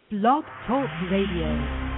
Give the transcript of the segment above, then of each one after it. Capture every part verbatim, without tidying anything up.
Blog Talk Radio.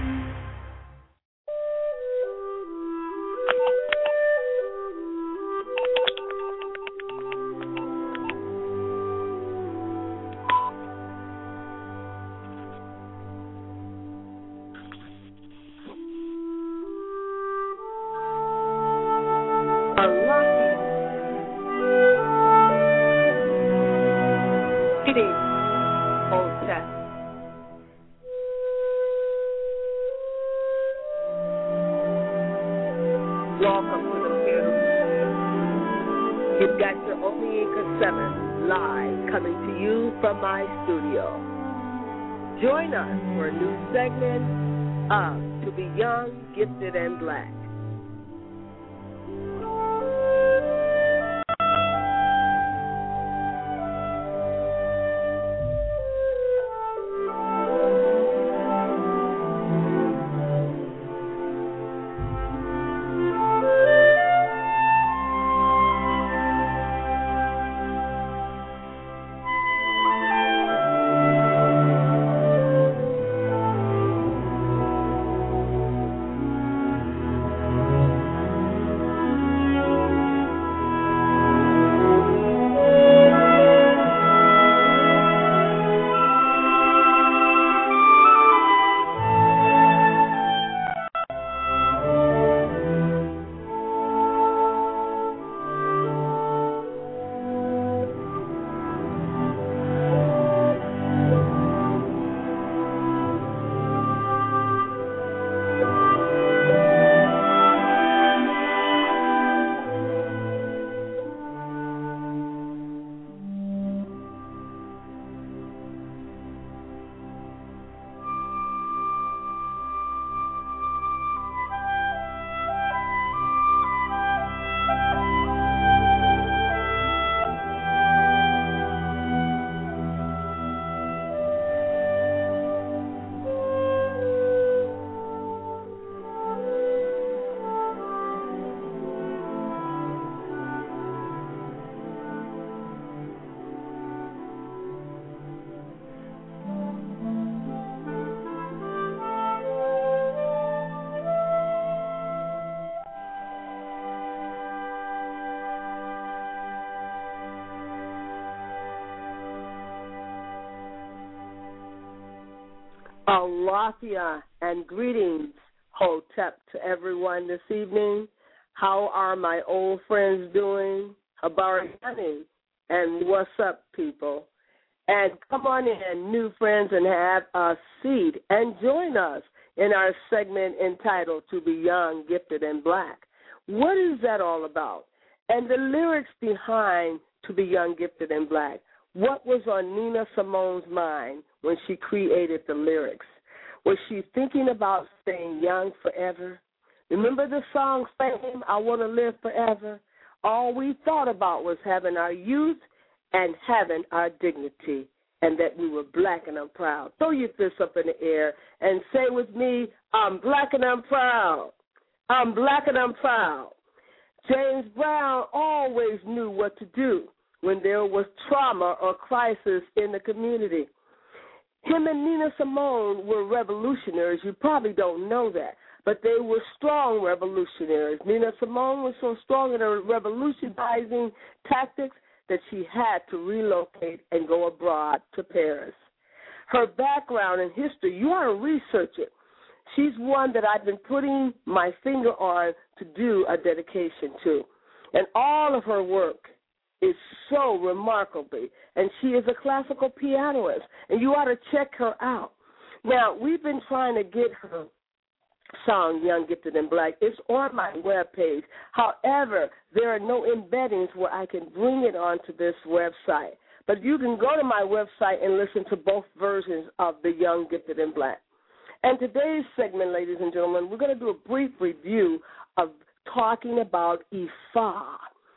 Join us for a new segment of To Be Young, Gifted, and Black. Aloha and greetings, Hotep, to everyone this evening. How are my old friends doing? Habari Hani, and what's up, people? And come on in, new friends, and have a seat and join us in our segment entitled To Be Young, Gifted, and Black. What is that all about? And the lyrics behind To Be Young, Gifted, and Black. What was on Nina Simone's mind when she created the lyrics? Was she thinking about staying young forever? Remember the song Fame, I Want to Live Forever? All we thought about was having our youth and having our dignity, and that we were black and I'm proud. Throw your fists up in the air and say with me, I'm black and I'm proud. I'm black and I'm proud. James Brown always knew what to do when there was trauma or crisis in the community. Him and Nina Simone were revolutionaries. You probably don't know that, but they were strong revolutionaries. Nina Simone was so strong in her revolutionizing tactics that she had to relocate and go abroad to Paris. Her background and history, you ought to research it. She's one that I've been putting my finger on to do a dedication to. And all of her work is so remarkably, and she is a classical pianist, and you ought to check her out. Now, we've been trying to get her song, Young, Gifted, and Black. It's on my webpage. However, there are no embeddings where I can bring it onto this website. But you can go to my website and listen to both versions of the Young, Gifted, and Black. And today's segment, ladies and gentlemen, we're going to do a brief review of talking about Ifa.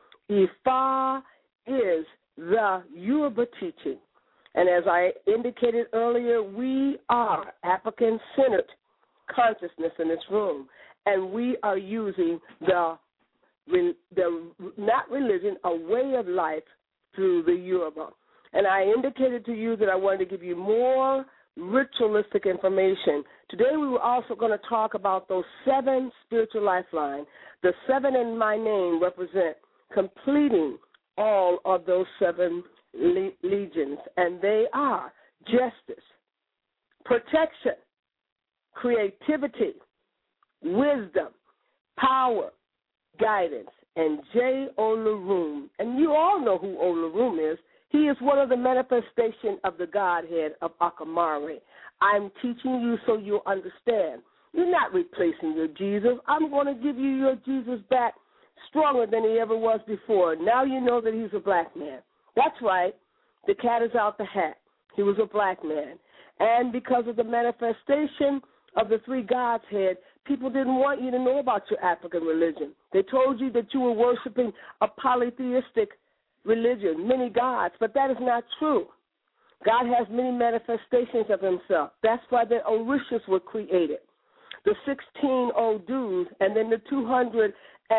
Ifa is the Yoruba teaching. And as I indicated earlier, we are African-centered consciousness in this room, and we are using the, the not religion, a way of life through the Yoruba. And I indicated to you that I wanted to give you more ritualistic information. Today we were also going to talk about those seven spiritual lifelines. The seven in my name represent completing all of those seven le- legions, and they are justice, protection, creativity, wisdom, power, guidance, and J. Olarum. And you all know who Olarum is. He is one of the manifestations of the Godhead of Akamari. I'm teaching you so you'll understand. You're not replacing your Jesus. I'm going to give you your Jesus back stronger than he ever was before. Now you know that he's a black man. That's right. The cat is out the hat. He was a black man. And because of the manifestation of the three gods head, people didn't want you to know about your African religion. They told you that you were worshiping a polytheistic religion, many gods, but that is not true. God has many manifestations of himself. That's why the Orishas were created. The sixteen Odus and then the two hundred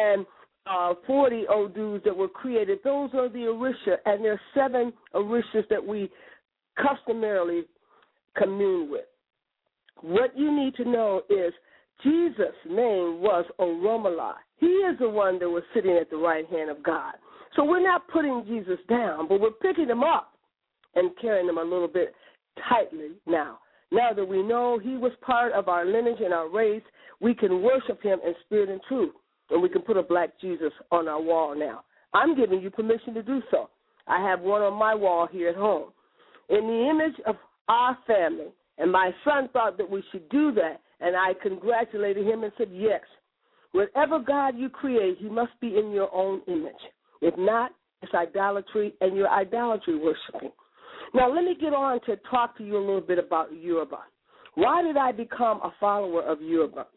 forty Odus that were created, those are the Orisha, and there are seven Orishas that we customarily commune with. What you need to know is Jesus' name was Oromala. He is the one that was sitting at the right hand of God. So we're not putting Jesus down, but we're picking him up and carrying him a little bit tightly now. Now that we know he was part of our lineage and our race, we can worship him in spirit and truth, and we can put a black Jesus on our wall now. I'm giving you permission to do so. I have one on my wall here at home. In the image of our family, and my son thought that we should do that, and I congratulated him and said, yes, whatever God you create, he must be in your own image. If not, it's idolatry, and you're idolatry worshiping. Now, let me get on to talk to you a little bit about Yoruba. Why did I become a follower of Yoruba?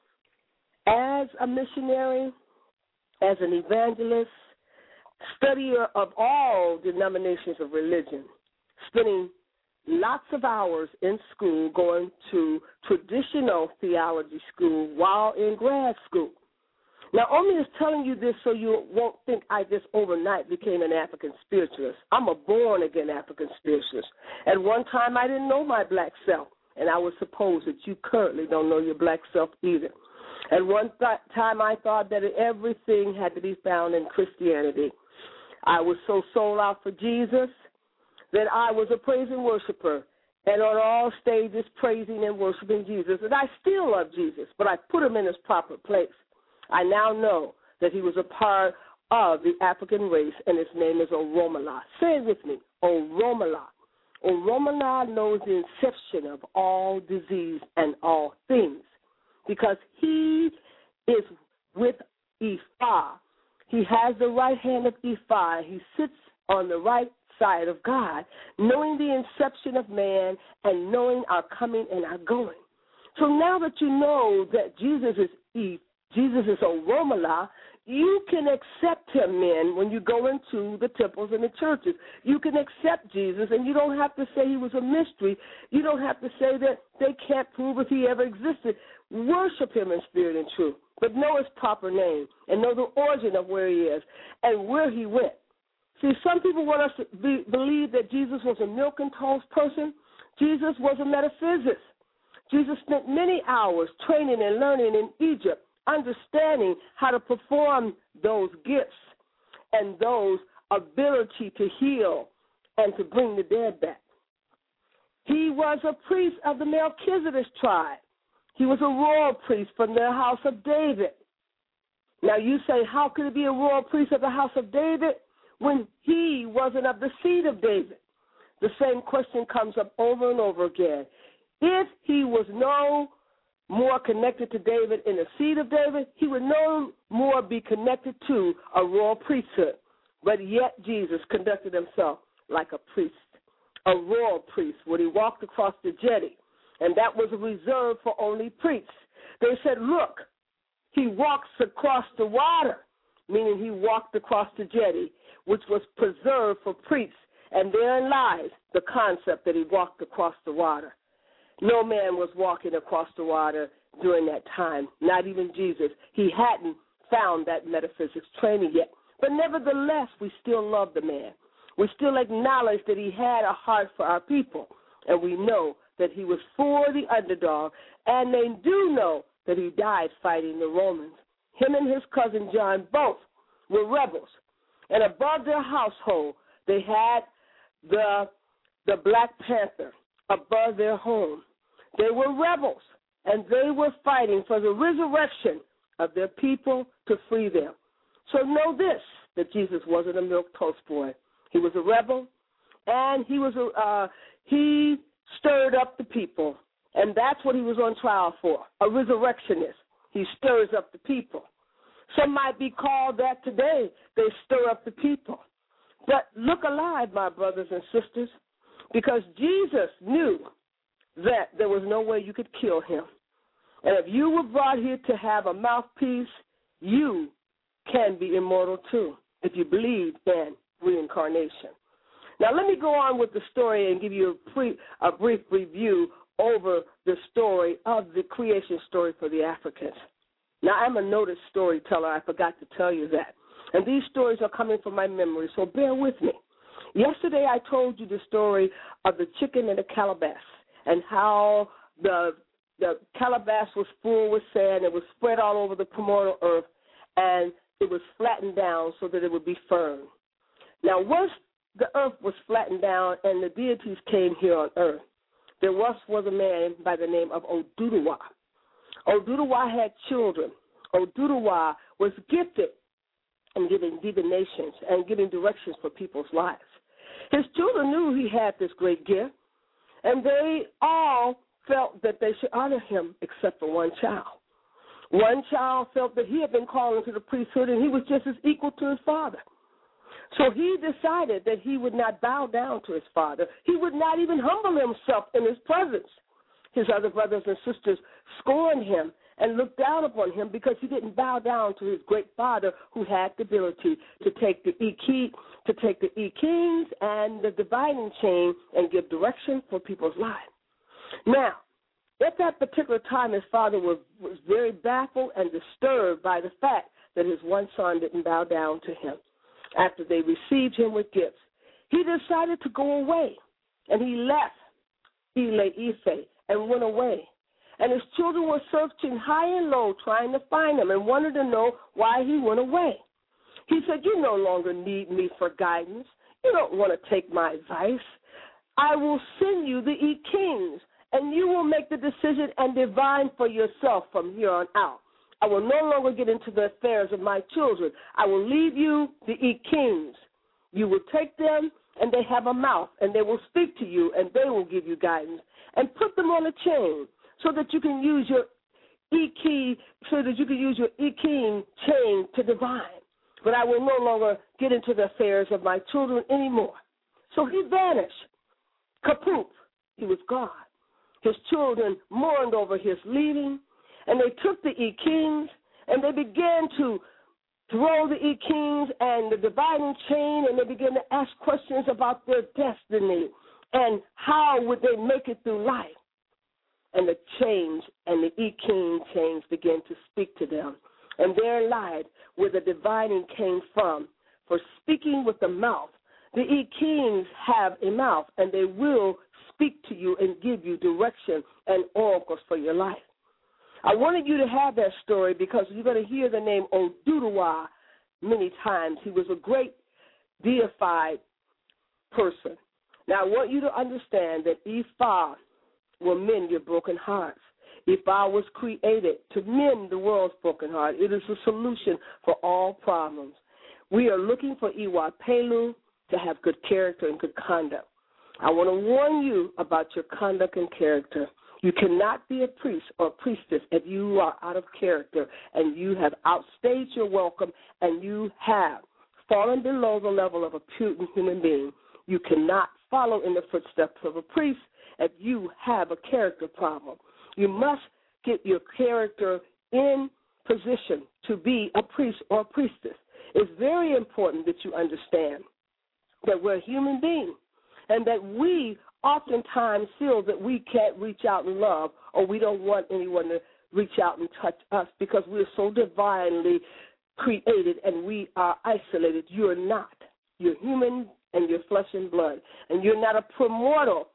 As a missionary, as an evangelist, studier of all denominations of religion, spending lots of hours in school, going to traditional theology school while in grad school. Now, Omi is telling you this so you won't think I just overnight became an African spiritualist. I'm a born-again African spiritualist. At one time, I didn't know my black self, and I would suppose that you currently don't know your black self either. At one th- time, I thought that everything had to be found in Christianity. I was so sold out for Jesus that I was a praise and worshiper, and on all stages praising and worshiping Jesus. And I still love Jesus, but I put him in his proper place. I now know that he was a part of the African race, and his name is Oromala. Say it with me, Oromala. Oromala knows the inception of all disease and all things because he is with Ifa. He has the right hand of Ifa. He sits on the right side of God, knowing the inception of man and knowing our coming and our going. So now that you know that Jesus is Ifa, Jesus is Oromala, you can accept him, men, when you go into the temples and the churches. You can accept Jesus, and you don't have to say he was a mystery. You don't have to say that they can't prove if he ever existed. Worship him in spirit and truth, but know his proper name and know the origin of where he is and where he went. See, some people want us to be, believe that Jesus was a milk and toast person. Jesus was a metaphysicist. Jesus spent many hours training and learning in Egypt, understanding how to perform those gifts and those ability to heal and to bring the dead back. He was a priest of the Melchizedek tribe. He was a royal priest from the house of David. Now you say, how could it be a royal priest of the house of David when he wasn't of the seed of David? The same question comes up over and over again. If he was no more connected to David in the seed of David, he would no more be connected to a royal priesthood. But yet Jesus conducted himself like a priest, a royal priest, when he walked across the jetty, and that was reserved for only priests. They said, look, he walks across the water, meaning he walked across the jetty, which was preserved for priests, and therein lies the concept that he walked across the water. No man was walking across the water during that time, not even Jesus. He hadn't found that metaphysics training yet. But nevertheless, we still love the man. We still acknowledge that he had a heart for our people, and we know that he was for the underdog, and they do know that he died fighting the Romans. Him and his cousin John both were rebels, and above their household they had the the Black Panther above their home. They were rebels, and they were fighting for the resurrection of their people to free them. So know this, that Jesus wasn't a milquetoast boy. He was a rebel, and he was a, uh, he stirred up the people, and that's what he was on trial for, a resurrectionist. He stirs up the people. Some might be called that today. They stir up the people. But look alive, my brothers and sisters, because Jesus knew that there was no way you could kill him. And if you were brought here to have a mouthpiece, you can be immortal too, if you believe in reincarnation. Now, let me go on with the story and give you a, pre, a brief review over the story of the creation story for the Africans. Now, I'm a noted storyteller. I forgot to tell you that. And these stories are coming from my memory, so bear with me. Yesterday, I told you the story of the chicken and the calabash and how the the calabash was full with sand. It was spread all over the primordial earth, and it was flattened down so that it would be firm. Now, once the earth was flattened down and the deities came here on earth, there once was a man by the name of Oduduwa. Oduduwa had children. Oduduwa was gifted in giving divinations and giving directions for people's lives. His children knew he had this great gift, and they all felt that they should honor him except for one child. One child felt that he had been called into the priesthood, and he was just as equal to his father. So he decided that he would not bow down to his father. He would not even humble himself in his presence. His other brothers and sisters scorned him and looked down upon him because he didn't bow down to his great father, who had the ability to take the E to take the E kings and the dividing chain and give direction for people's lives. Now, at that particular time, his father was, was very baffled and disturbed by the fact that his one son didn't bow down to him. After they received him with gifts, he decided to go away, and he left Ile Ife and went away. And his children were searching high and low, trying to find him, and wanted to know why he went away. He said, "You no longer need me for guidance. You don't want to take my advice. I will send you the E kings, and you will make the decision and divine for yourself from here on out. I will no longer get into the affairs of my children. I will leave you the E kings. You will take them, and they have a mouth, and they will speak to you, and they will give you guidance. And put them on a chain so that you can use your E key, so that you can use your E king chain to divine. But I will no longer get into the affairs of my children anymore." So he vanished. Kapoof, he was gone. His children mourned over his leaving, and they took the E kings, and they began to throw the E kings and the dividing chain, and they began to ask questions about their destiny and how would they make it through life. And the chains and the E king chains began to speak to them, and there lied where the dividing came from. For speaking with the mouth, the E kings have a mouth, and they will speak to you and give you direction and oracles for your life. I wanted you to have that story because you're going to hear the name Oduduwa many times. He was a great deified person. Now, I want you to understand that Ifa will mend your broken hearts. Ifa was created to mend the world's broken heart. It is a solution for all problems. We are looking for Iwa Pelu to have good character and good conduct. I want to warn you about your conduct and character. You cannot be a priest or priestess if you are out of character and you have outstayed your welcome and you have fallen below the level of a puny human being. You cannot follow in the footsteps of a priest if you have a character problem. You must get your character in position to be a priest or a priestess. It's very important that you understand that we're human beings and that we oftentimes feel that we can't reach out and love, or we don't want anyone to reach out and touch us because we're so divinely created and we are isolated. You're not. You're human and you're flesh and blood, and you're not a primordial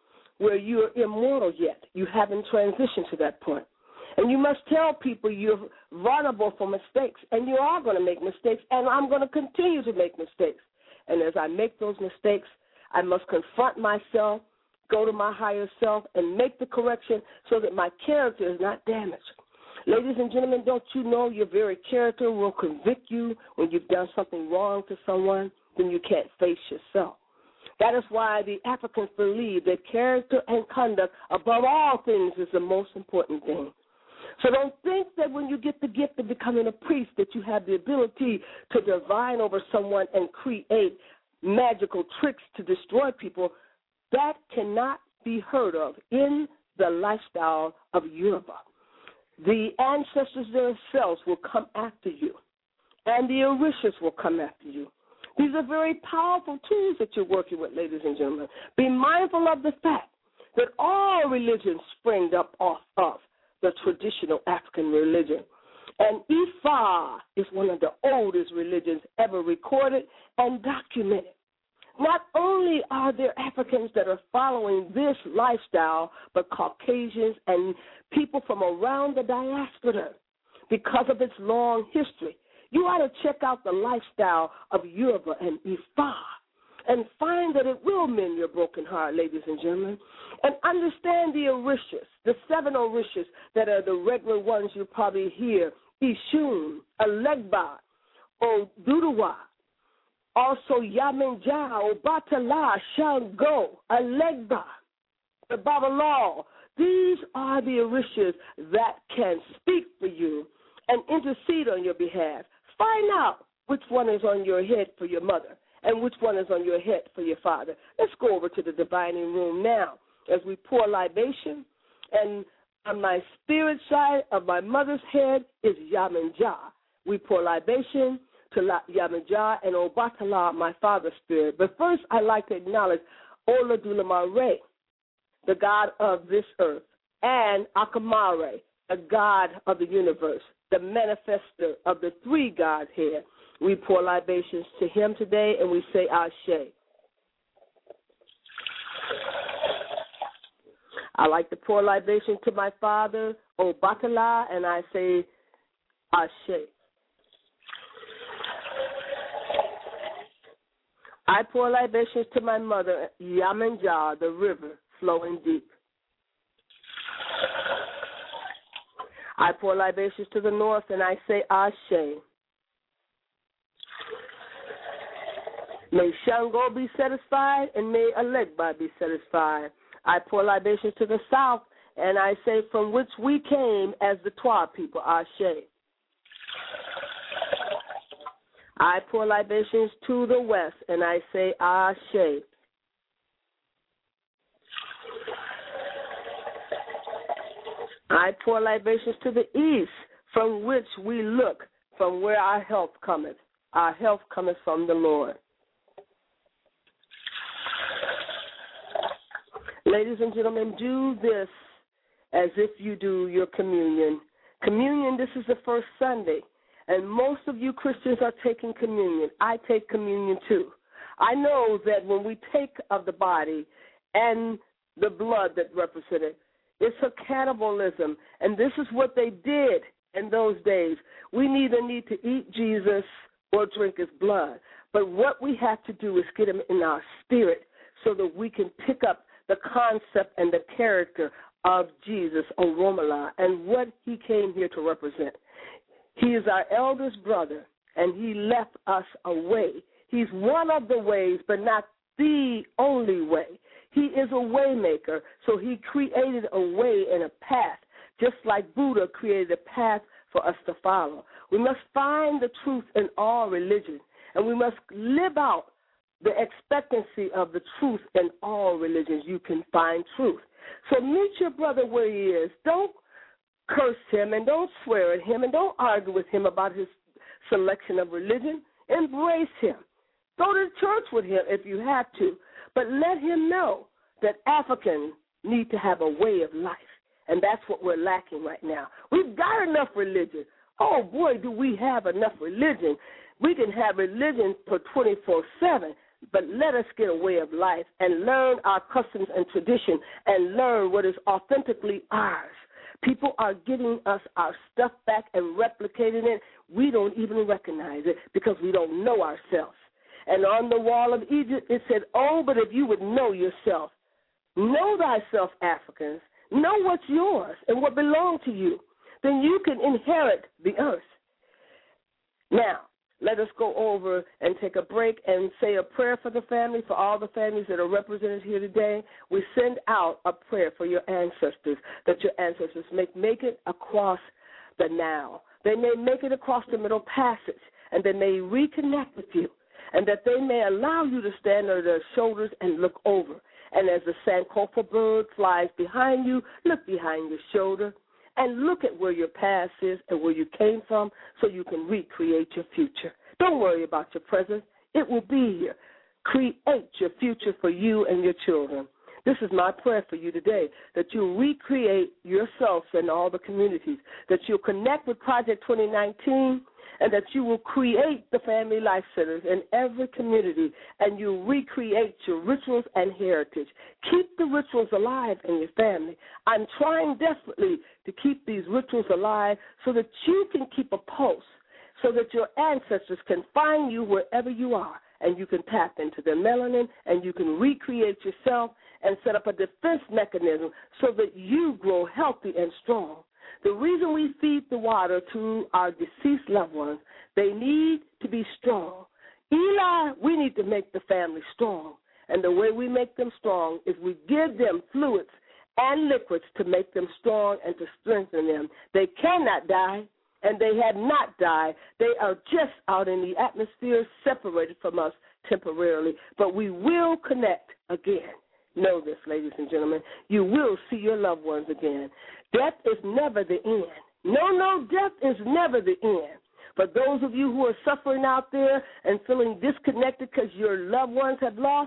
where you're immortal yet. You haven't transitioned to that point. And you must tell people you're vulnerable for mistakes, and you are going to make mistakes, and I'm going to continue to make mistakes. And as I make those mistakes, I must confront myself, go to my higher self, and make the correction so that my character is not damaged. Ladies and gentlemen, don't you know your very character will convict you when you've done something wrong to someone? Then you can't face yourself. That is why the Africans believe that character and conduct, above all things, is the most important thing. So don't think that when you get the gift of becoming a priest that you have the ability to divine over someone and create magical tricks to destroy people. That cannot be heard of in the lifestyle of Yoruba. The ancestors themselves will come after you, and the Orishas will come after you. These are very powerful tools that you're working with, ladies and gentlemen. Be mindful of the fact that all religions spring up off of the traditional African religion. And Ifa is one of the oldest religions ever recorded and documented. Not only are there Africans that are following this lifestyle, but Caucasians and people from around the diaspora because of its long history. You ought to check out the lifestyle of Yoruba and Ifa and find that it will mend your broken heart, ladies and gentlemen. And understand the Orishas, the seven Orishas that are the regular ones you probably hear, Ishun, Alegba, Oduduwa, also Yamenja, Obatala, Shango, Alegba, the Babalaw. These are the Orishas that can speak for you and intercede on your behalf. Find out which one is on your head for your mother and which one is on your head for your father. Let's go over to the divining room now as we pour libation. And on my spirit side of my mother's head is Yamenja. We pour libation to Yamenja and Obatala, my father's spirit. But first, I'd like to acknowledge Oladulamare, the God of this earth, and Akamare, the God of the universe, the manifester of the three gods here. We pour libations to him today, and we say Ashe. I like to pour libation to my father, Obatala, and I say Ashe. I pour libations to my mother, Yamenja, the river flowing deep. I pour libations to the north, and I say Ashe. May Shango be satisfied, and may Alegba be satisfied. I pour libations to the south, and I say from which we came as the Twa people, Ashe. I pour libations to the west, and I say Ashe. I pour libations to the east, from which we look, from where our health cometh. Our health cometh from the Lord. Ladies and gentlemen, do this as if you do your communion. Communion, this is the first Sunday, and most of you Christians are taking communion. I take communion too. I know that when we take of the body and the blood that represented, it's a cannibalism, and this is what they did in those days. We neither need to eat Jesus or drink his blood, but what we have to do is get him in our spirit so that we can pick up the concept and the character of Jesus, Oromala, and what he came here to represent. He is our eldest brother, and he left us a way. He's one of the ways, but not the only way. He is a way maker, so he created a way and a path, just like Buddha created a path for us to follow. We must find the truth in all religions, and we must live out the expectancy of the truth in all religions. You can find truth. So meet your brother where he is. Don't curse him and don't swear at him and don't argue with him about his selection of religion. Embrace him. Go to church with him if you have to, but let him know that Africans need to have a way of life, and that's what we're lacking right now. We've got enough religion. Oh, boy, do we have enough religion. We can have religion for twenty-four seven. but let us get a way of life and learn our customs and tradition and learn what is authentically ours. People are giving us our stuff back and replicating it. We don't even recognize it because we don't know ourselves. And on the wall of Egypt, it said, oh, but if you would know yourself, know thyself, Africans, know what's yours and what belongs to you, then you can inherit the earth. Now, let us go over and take a break and say a prayer for the family, for all the families that are represented here today. We send out a prayer for your ancestors, that your ancestors may make it across the Nile. They may make it across the Middle Passage, and they may reconnect with you, and that they may allow you to stand on their shoulders and look over. And as the Sankofa bird flies behind you, look behind your shoulder and look at where your past is and where you came from so you can recreate your future. Don't worry about your present. It will be here. Create your future for you and your children. This is my prayer for you today, that you'll recreate yourselves and all the communities, that you'll connect with Project twenty nineteen, and that you will create the family life centers in every community, and you'll recreate your rituals and heritage. Keep the rituals alive in your family. I'm trying desperately to keep these rituals alive so that you can keep a pulse, so that your ancestors can find you wherever you are, and you can tap into their melanin, and you can recreate yourself and set up a defense mechanism so that you grow healthy and strong. The reason we feed the water to our deceased loved ones, they need to be strong. Eli, we need to make the family strong. And the way we make them strong is we give them fluids and liquids to make them strong and to strengthen them. They cannot die, and they have not died. They are just out in the atmosphere, separated from us temporarily. But we will connect again. Know this, ladies and gentlemen. You will see your loved ones again. Death is never the end. No, no, death is never the end. For those of you who are suffering out there and feeling disconnected because your loved ones have lost,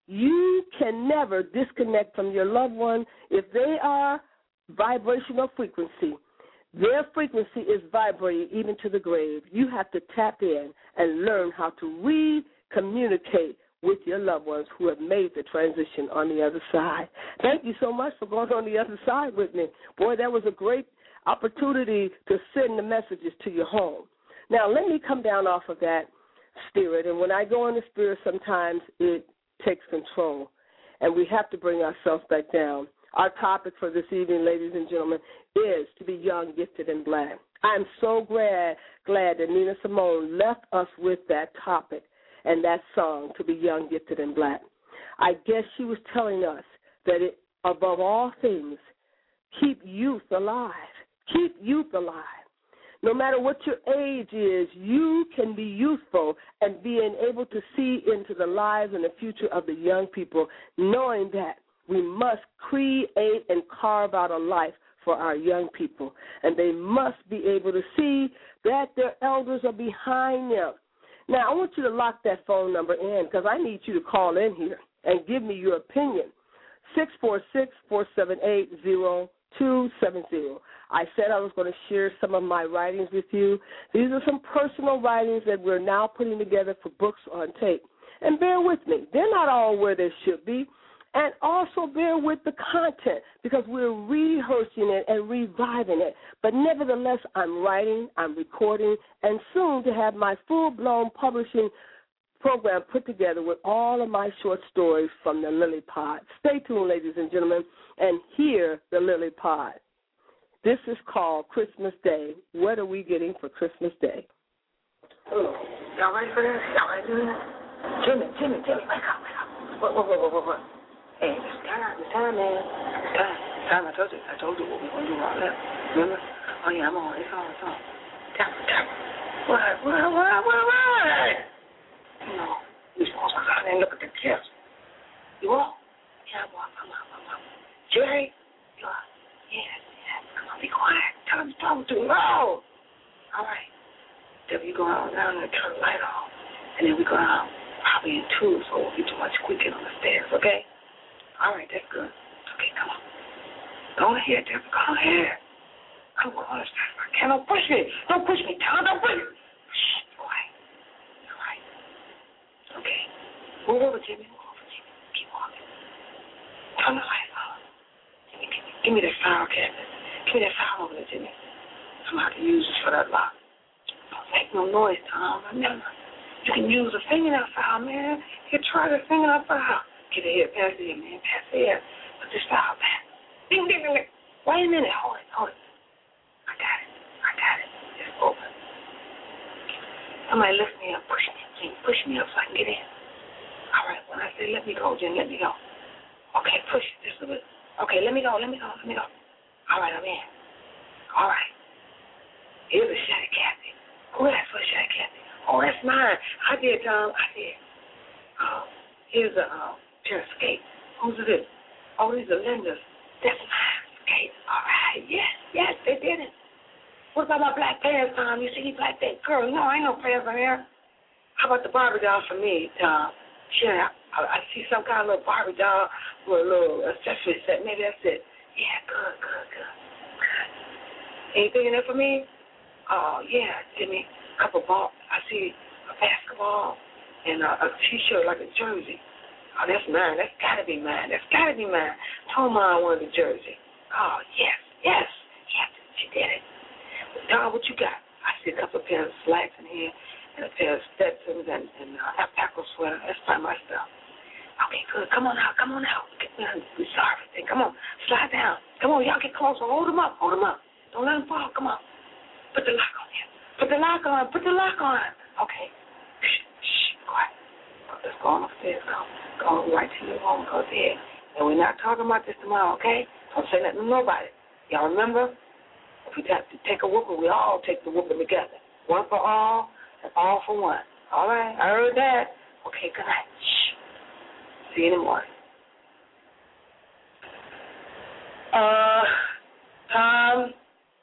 you can never disconnect from your loved one if they are vibrational frequency. Their frequency is vibrating even to the grave. You have to tap in and learn how to re-communicate with your loved ones who have made the transition on the other side. Thank you so much for going on the other side with me. Boy, that was a great opportunity to send the messages to your home. Now, let me come down off of that spirit. And when I go in the spirit, sometimes it takes control, and we have to bring ourselves back down. Our topic for this evening, ladies and gentlemen, is to be young, gifted, and black. I'm so glad, glad that Nina Simone left us with that topic and that song, to be young, gifted, and black. I guess she was telling us that it, above all things, keep youth alive. Keep youth alive. No matter what your age is, you can be youthful and being able to see into the lives and the future of the young people, knowing that we must create and carve out a life for our young people. And they must be able to see that their elders are behind them. Now, I want you to lock that phone number in because I need you to call in here and give me your opinion. six four six, four seven eight, zero two seven zero. I said I was going to share some of my writings with you. These are some personal writings that we're now putting together for books on tape. And bear with me. They're not all where they should be. And also bear with the content because we're rehearsing it and reviving it. But nevertheless, I'm writing, I'm recording, and soon to have my full-blown publishing program put together with all of my short stories from the Lily Pod. Stay tuned, ladies and gentlemen, and hear the Lily Pod. This is called Christmas Day. What are we getting for Christmas Day? Oh, y'all ready for this? Y'all ready for this? Jimmy, Jimmy, Jimmy, wake up, wake up. What, what, what, what, what, what? Hey, it's time, it's time, man. It's time. It's time. I told you. I told you what we're going to do all that. Remember? Oh, yeah, I'm on. It's on. It's on. Tap, tap. What? What? What? What? What? You know, you're supposed to go out there and look at the gifts. You are? Yeah, boy. Come on, come on. Jerry? You are? Yeah, yeah. Come on, be quiet. Tell him to talk to him. No. All right. Then we go out down and turn the light off. And then we go out probably in two, so it won't be too much squeaking on the stairs, okay? All right, that's good. Okay, come on. Go ahead, Deborah. Go ahead. I'm going to start. Can't don't push me. Don't push me. Tell her don't push me. Shh, quiet. All right. Okay. Move over, Jimmy. Move over, Jimmy. Keep walking. Turn the light on. Jimmy, give me, give me that file cabinet. Give me that file over there, Jimmy. I'm going to have to use this for that lock. Don't make no noise, Tom. Remember, you can use a fingernail file, man. You try the fingernail file. Get it here. Pass it here, man. Pass it here. Put this file back. Ding, ding, ding, ding. Wait a minute. Hold it. Hold it. I got it. I got it. It's open. Somebody lift me up. Push me. Jimmy, push me up so I can get in. All right. When I say let me go, Jimmy, let me go. Okay, push it just a bit. Okay, let me go. Let me go. Let me go. All right, I'm in. All right. Here's a shot of Kathy. Who asked for a shot of Kathy? Oh, that's mine. I did, Tom. I did. Oh, here's a uh, pair of skates. Who's this? Oh, these are Linda's. That's mine. Skates. All right. Yes, yes, they did it. What about my black pants, Tom? You see these black pants? Girl, no, ain't no pants on here. How about the Barbie doll for me, Tom? Sure, I, I see some kind of little Barbie doll with a little accessory set. Maybe that's it. Yeah, good, good, good. Good. Anything in there for me? Oh, yeah, Jimmy. A couple balls. I see a basketball and a, a T-shirt like a jersey. Oh, that's mine. That's got to be mine. That's got to be mine. Told Mom I wanted a jersey. Oh, yes, yes. Yes, she did it. Don, what you got? I see a couple of pairs of slacks in here and a pair of Stetsons and, and uh, alpaca sweater. That's probably my stuff. Okay, good. Come on out. Come on out. Get me we saw everything. Come on. Slide down. Come on. Y'all get closer. Hold them up. Hold them up. Don't let them fall. Come on. Put the lock on here. Put the lock on. Put the lock on. Okay. Shh. Shh. Quiet. Let's go on upstairs. Go. Go right to your room. Go there. And we're not talking about this tomorrow, okay? Don't say nothing to nobody. Y'all remember? If we have to take a whooping, we all take the whooping together. One for all and all for one. All right? I heard that. Okay, good night. Shh. See you in the morning. Uh, Tom,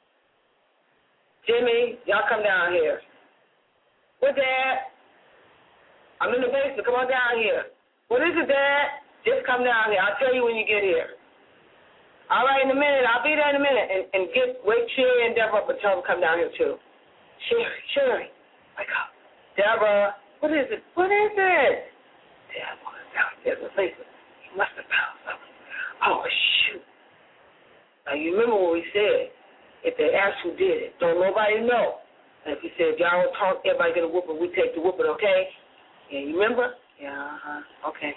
Jimmy, y'all come down here. What, Dad? I'm in the basement. Come on down here. What is it, Dad? Just come down here. I'll tell you when you get here. All right, in a minute. I'll be there in a minute. And, and get wake Sherry and Deborah up and tell them to come down here, too. Sherry, Sherry, wake up. Deborah, what is it? What is it? Deborah, downstairs in the basement. He must have found something. Oh, shoot. Now, you remember what we said. If they ask who did it, don't nobody know. And if we said, if y'all don't talk, everybody get a whooping, we take the whooping, okay? Yeah, you remember? Yeah, uh-huh. Okay.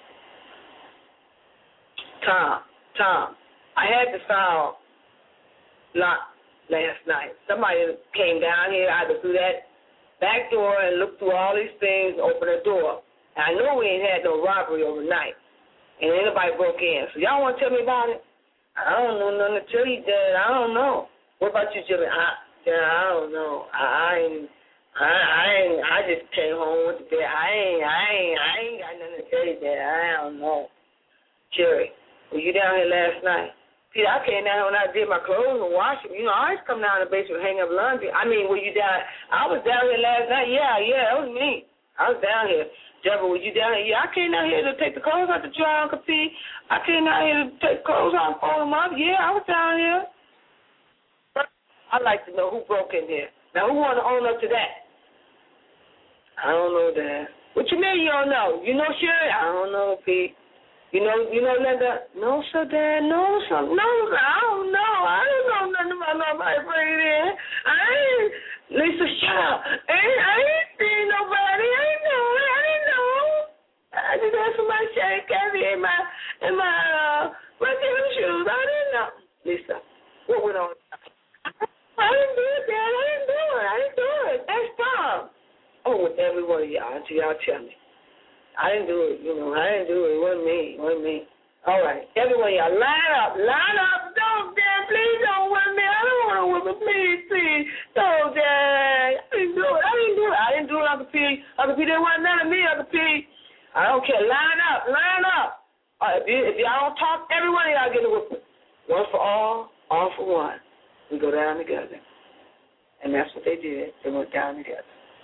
Tom, Tom, I had the file locked last night. Somebody came down here either through that back door and looked through all these things, opened the door. And I know we ain't had no robbery overnight. And anybody broke in. So y'all want to tell me about it? I don't know nothing to tell you, Dad. I don't know. What about you, Jimmy? I, Dad, I don't know. I, I ain't, I, I ain't, I just came home with the bed. I ain't, I ain't, I ain't got nothing to tell you, Dad. I don't know. Jerry, were you down here last night? Peter, I came down here when I did my clothes and washed them. You know, I always come down to the basement and hang up laundry. I mean, were you down? I was down here last night. Yeah, yeah, that was me. I was down here. Deborah, were you down here? Yeah, I came down here to take the clothes out the dryer, Uncle P. I came down here to take clothes out and fold them up. Yeah, I was down here. I'd like to know who broke in here. Now, who want to own up to that? I don't know, Dad. What you mean you don't know? You know, Sherry? I don't know, Pete. You know, you know, Linda? No, sir, Dad. No, sir. No, sir. I don't know. I don't know nothing about nobody breaking in. I ain't. Lisa, shut up. I ain't, I ain't seen nobody. I ain't know. I didn't know. I just had somebody shake Kathy in my, in my, uh, my tennis shoes. I didn't know. Lisa, what went on? I didn't do it, Dad. I didn't do it. I didn't do it. That's Tom. I'm with every one of y'all until y'all tell me. I didn't do it, you know. I didn't do it. It wasn't me. It wasn't me. All right. Every one of y'all, line up. Line up. Don't, Dad. Please don't whip me. I don't want to whip me. Please, please. Don't, Dad. I didn't do it. I didn't do it. I didn't do it, Uncle P. Uncle P, there wasn't none of me, Uncle P. I don't care. Line up. Line up. All right, if, you, if y'all don't talk, every one of y'all get a whipping. One for all, all for one. We go down together. And that's what they did. They went down together.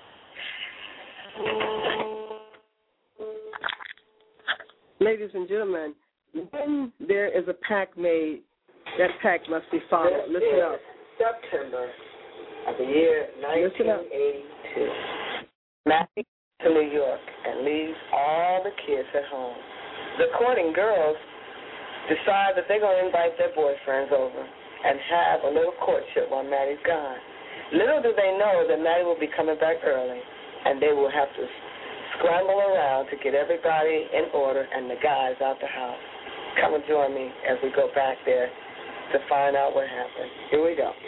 Ladies and gentlemen, when there is a pact made, that pact must be followed. This Listen up. September of the year nineteen eighty-two. Matthew to New York and leaves all the kids at home. The courting girls decide that they're going to invite their boyfriends over and have a little courtship while Maddie's gone. Little do they know that Maddie will be coming back early, and they will have to scramble around to get everybody in order and the guys out the house. Come and join me as we go back there to find out what happened. Here we go.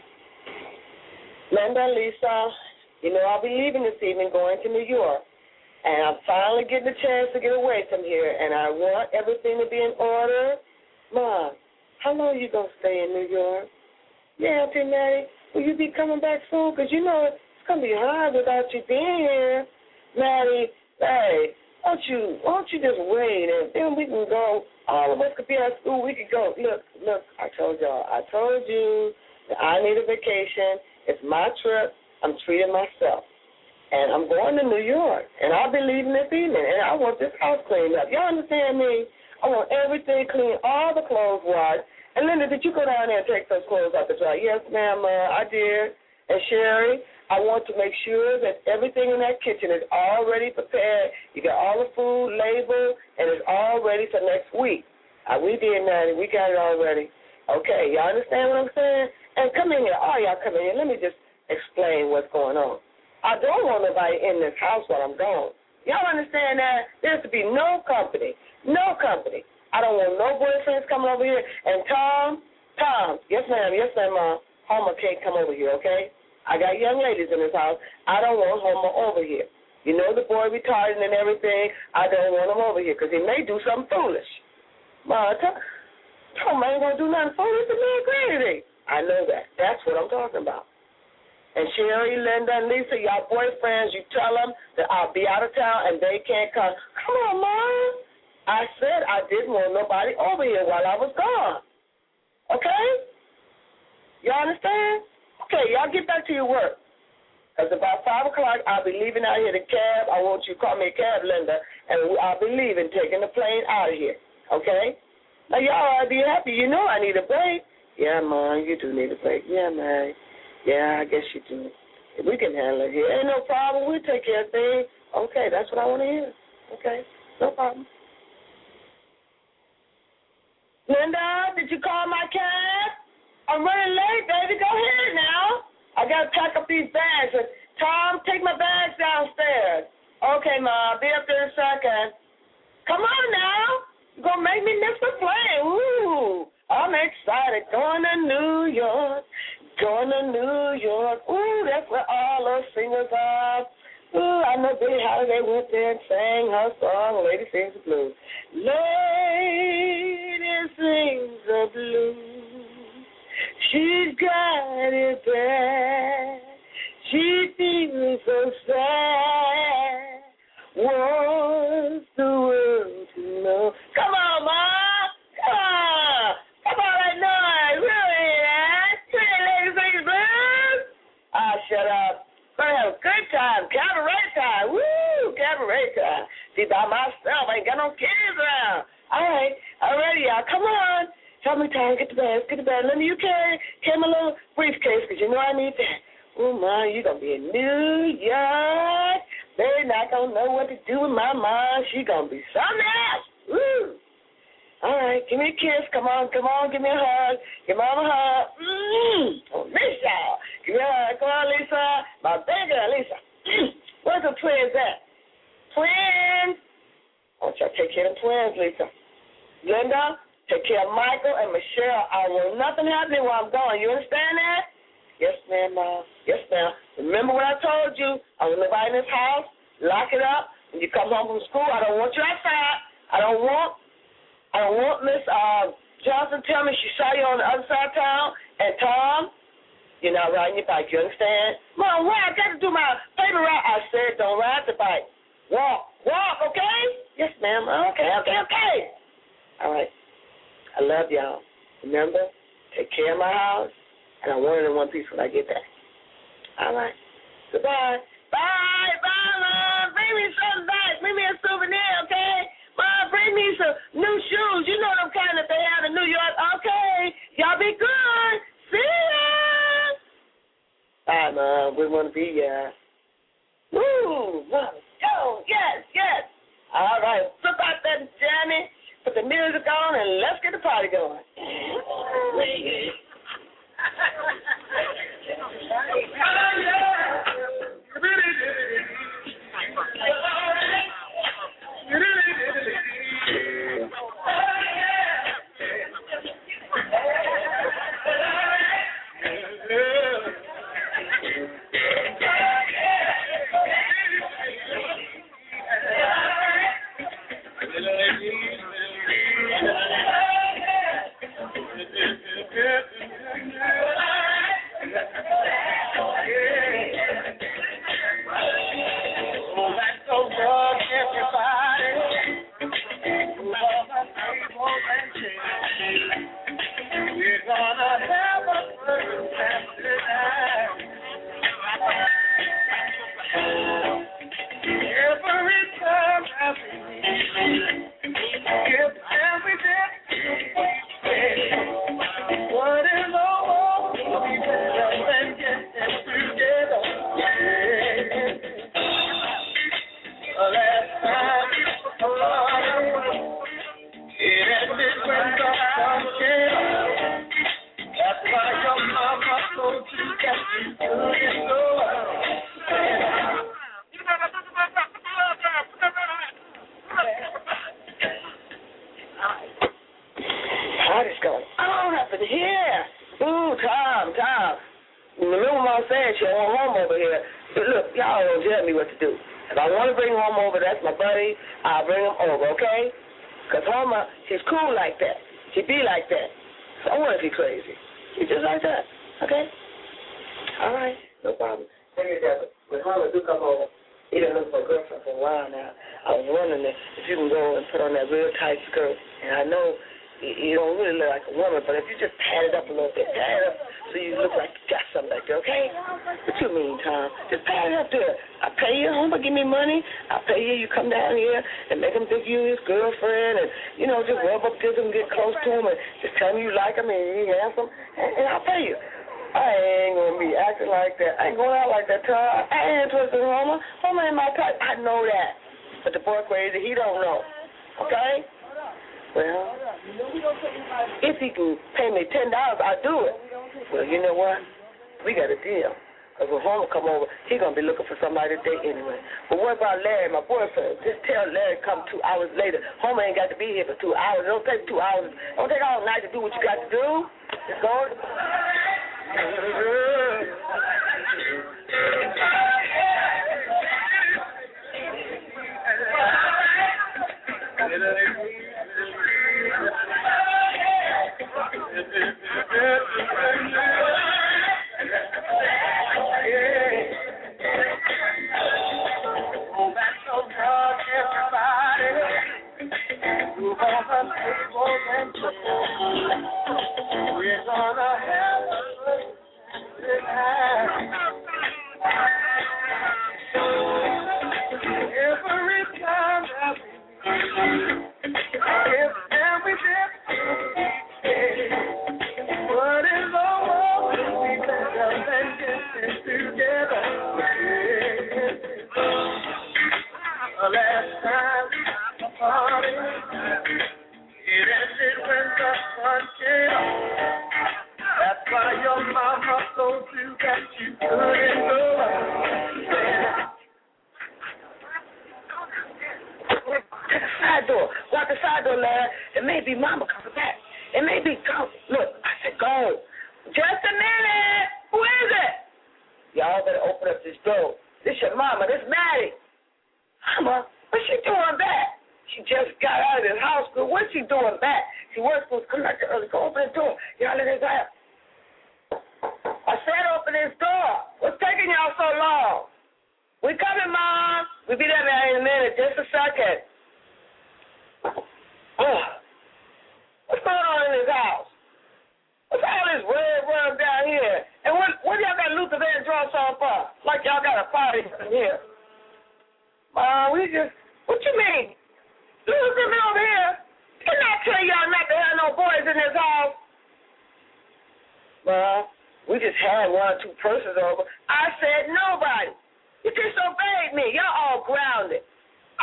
Linda, Lisa, you know I'll be leaving this evening going to New York, and I'm finally getting a chance to get away from here, and I want everything to be in order. Mom, how long are you going to stay in New York? Yeah, Auntie Maddie, will you be coming back soon? Because you know it's going to be hard without you being here. Maddie, hey, won't you, won't you just wait, and then we can go. All of us could be at school. We could go. Look, look, I told y'all. I told you that I need a vacation. It's my trip. I'm treating myself. And I'm going to New York, and I'll be leaving this evening, and I want this house cleaned up. Y'all understand me? I want everything clean, all the clothes washed. And, Linda, did you go down there and take those clothes out the dryer? Yes, ma'am, uh, I did. And, Sherry, I want to make sure that everything in that kitchen is already prepared. You got all the food labeled, and it's all ready for next week. Uh, we did, Maddie. We got it already. Okay, y'all understand what I'm saying? And come in here. All y'all come in here. Let me just explain what's going on. I don't want nobody in this house while I'm gone. Y'all understand that? There's to be no company, no company. I don't want no boyfriends coming over here. And Tom, Tom, yes, ma'am, yes, ma'am, Mom, Homer can't come over here, okay? I got young ladies in this house. I don't want Homer over here. You know the boy retarded and everything. I don't want him over here because he may do something foolish. Mom, Tom, Tom ain't going to do nothing foolish to me or crazy. I know that. That's what I'm talking about. And Sherry, Linda, and Lisa, y'all boyfriends, you tell them that I'll be out of town and they can't come. Come on, Mom. I said I didn't want nobody over here while I was gone. Okay? Y'all understand? Okay, y'all get back to your work. Because about five o'clock, I'll be leaving out here the cab. I want you to call me a cab, Linda, and I'll be leaving, taking the plane out of here. Okay? Now, y'all ought to be happy. You know I need a break. Yeah, Mom, you do need a break. Yeah, man. Yeah, I guess you do. We can handle it here. Ain't no problem. We'll take care of things. Okay, that's what I want to hear. Okay, no problem. Linda, did you call my cab? I'm running late, baby. Go ahead now. I got to pack up these bags. Tom, take my bags downstairs. Okay, Ma, I'll be up there in a second. Come on now. You're going to make me miss the plane. Ooh, I'm excited. Going to New York. Going to New York. Ooh, that's where all those singers are. Ooh, I know Billie Holiday went there and sang her song, Lady Sings the Blues. Lady sings the blues. She's got it bad. She feels so sad. Wants the world to know. Come on, Mom. Come on. Come on, that noise. Really, man. Pretty Lady Sings the Blues. Ah, shut up. Gonna have a good time. Cabaret time. Woo, cabaret time. See, by myself, I ain't got no kids around. All right. All righty, y'all. Come on. Tell me time. Get the bags. Get the bags. Let me, you carry, carry my little briefcase because you know I need that. Oh, my, you're going to be in New York. They're not going to know what to do with my mom. She's going to be something else. Woo. All right. Give me a kiss. Come on. Come on. Give me a hug. Give mom a hug. Mmm. Oh, Lisa. Give me a hug. Come on, Lisa. My baby, Lisa. Where's the twins at? Twins. I want y'all to take care of the twins, Lisa. Linda, take care of Michael and Michelle. I want nothing happening while I'm gone. You understand that? Yes, ma'am, Mom. Yes, ma'am. Remember what I told you? I want nobody in this house. Lock it up. When you come home from school, I don't want you outside. I don't want, I don't want Miss uh, Johnson tell me she saw you on the other side of town. And Tom, you're not riding your bike. You understand? Mom, why? I got to do my favorite ride. I said don't ride the bike. Walk. Walk, okay? Yes, ma'am. Okay, okay, okay. All right. I love y'all. Remember, take care of my house. And I want it in one piece when I get back. All right. Goodbye. Bye. Bye, Mom. Bring me something back. Bring me a souvenir, okay? Mom, bring me some new shoes. You know them kind that they have in New York. Okay. Y'all be good. See ya. Bye, Mom. We want to be ya. Woo. Mom, go. All right, flip out that jammy, put the music on, and let's get the party going.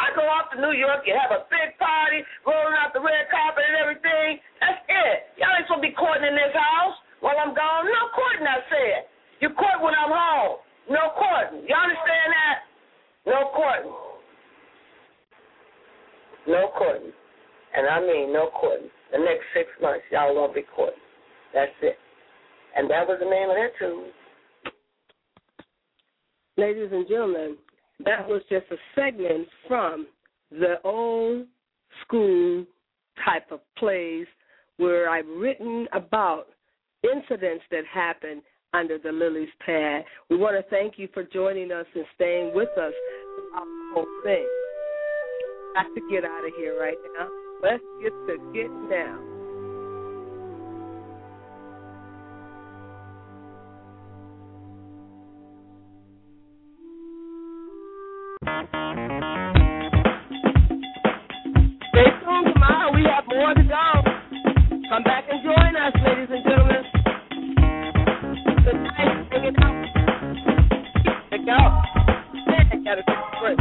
I go off to New York, you have a big party, rolling out the red carpet and everything. That's it. Y'all ain't supposed to be courting in this house while I'm gone. No courting, I said. You court when I'm home. No courting. You understand that? No courting. No courting. And I mean no courting. The next six months, y'all won't be courting. That's it. And that was the name of that tune. Ladies and gentlemen, that was just a segment from the old school type of plays where I've written about incidents that happened under the Lily's pad. We want to thank you for joining us and staying with us throughout the whole thing. Got to get out of here right now. Let's get to getting down. Stay tuned. Tomorrow we have more to go. Come back and join us, ladies and gentlemen. Good night. Hanging out. Check out. I got a good break.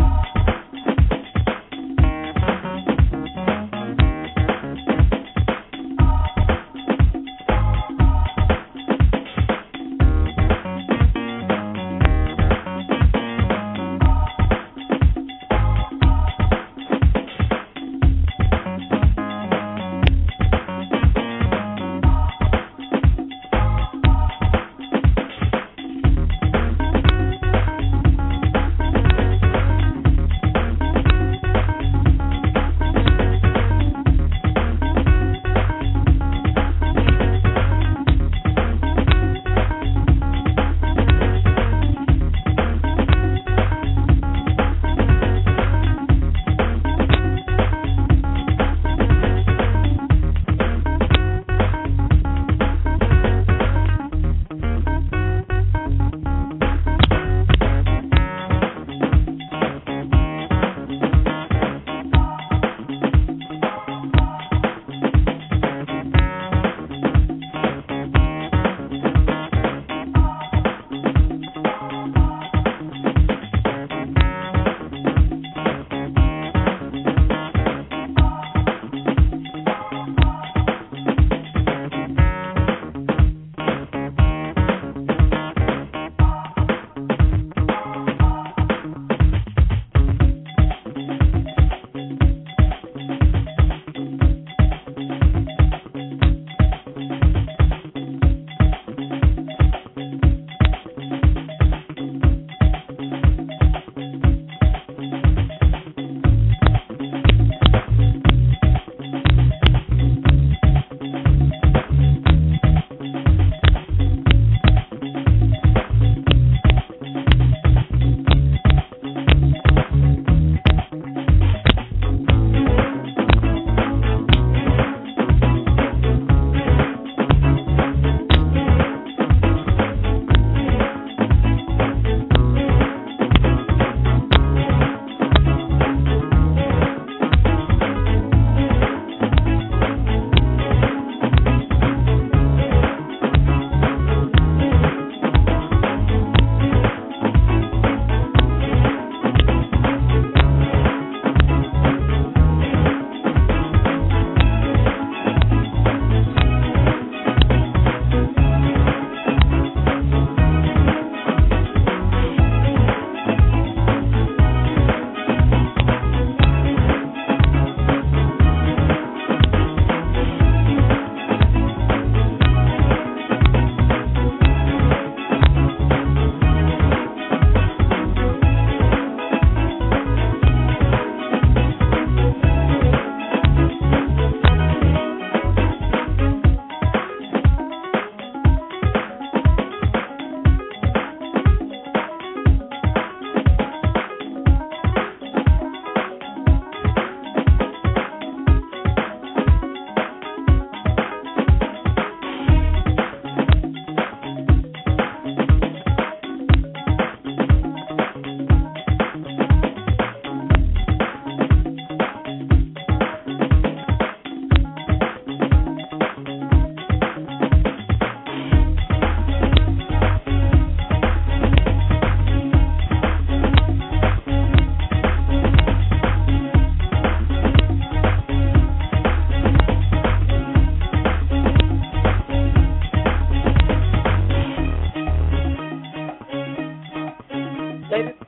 Ladies